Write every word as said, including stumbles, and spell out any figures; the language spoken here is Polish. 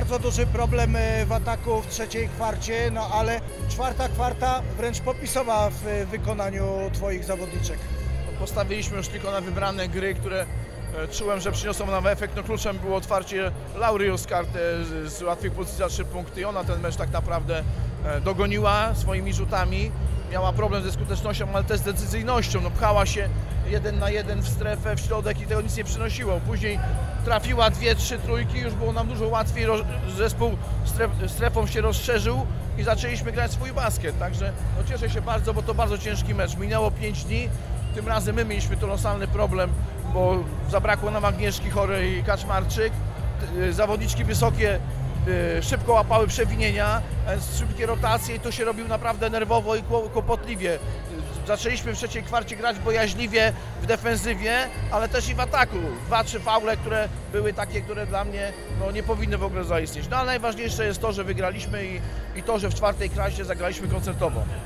bardzo duży problem e, w ataku w trzeciej kwarcie, no ale czwarta kwarta wręcz popisowa w wykonaniu Twoich zawodniczek. Postawiliśmy już tylko na wybrane gry, które e, czułem, że przyniosą nam efekt. No, kluczem było otwarcie Laury Oskartę z, z łatwych pozycji za trzy punkty i ona ten mecz tak naprawdę e, dogoniła swoimi rzutami. Miała problem ze skutecznością, ale też z decyzyjnością. No, pchała się jeden na jeden w strefę, w środek i tego nic nie przynosiło. Później trafiła dwie, trzy trójki, już było nam dużo łatwiej. Roz, zespół stref, strefą się rozszerzył i zaczęliśmy grać swój basket. Także no, cieszę się bardzo, bo to bardzo ciężki mecz. Minęło pięć dni. Tym razem my mieliśmy kolosalny problem, bo zabrakło nam Agnieszki Chorej i Kaczmarczyk. Zawodniczki wysokie szybko łapały przewinienia, szybkie rotacje i to się robiło naprawdę nerwowo i kłopotliwie. Zaczęliśmy w trzeciej kwarcie grać bojaźliwie w defensywie, ale też i w ataku. Dwa, trzy faule, które były takie, które dla mnie no, nie powinny w ogóle zaistnieć. No ale najważniejsze jest to, że wygraliśmy i, i to, że w czwartej klasie zagraliśmy koncertowo.